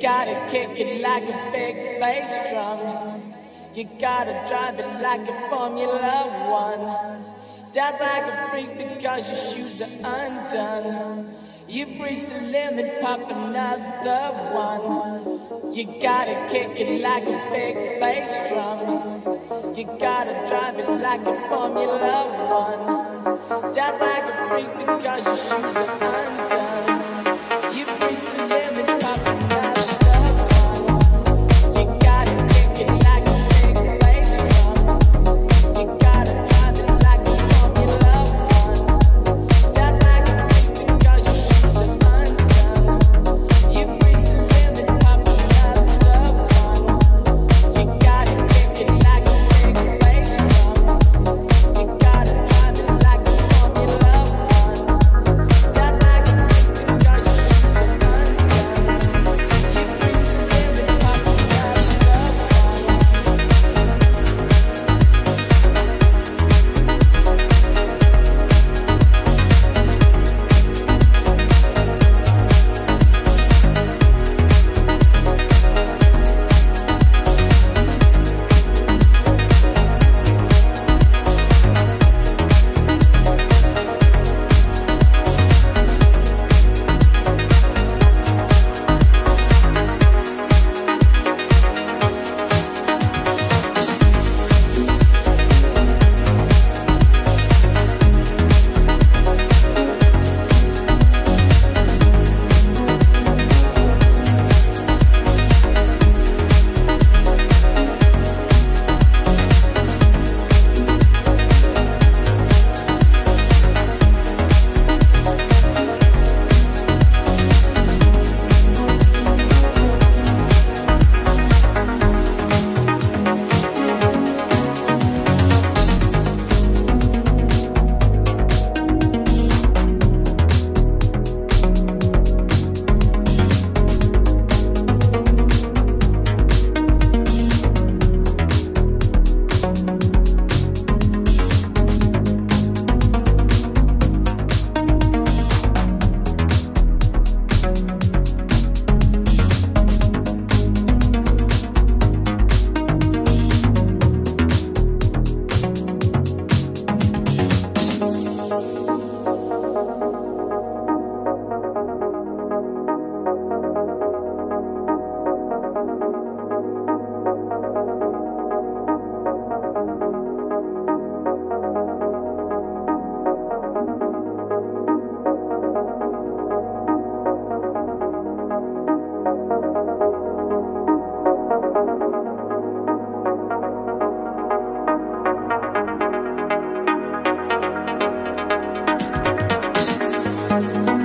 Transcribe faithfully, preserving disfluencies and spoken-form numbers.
gotta kick it like a big bass drum. You gotta drive it like a Formula One. Dance like a freak because your shoes are undone. You've reached the limit, pop another one. You gotta kick it like a big bass drum. You gotta drive it like a Formula One. Dance like a freak because your shoes are undone. You've reached the limit, pop another one. You gotta kick it like a big bass drum. You gotta drive it like a Formula One. Dance like a freak because your shoes are undone. You've reached the limit, pop another one. You gotta kick it like a big bass drum. You gotta drive it like a Formula One. Dance like a freak because your shoes are undone. You've reached the limit, pop another Thank you.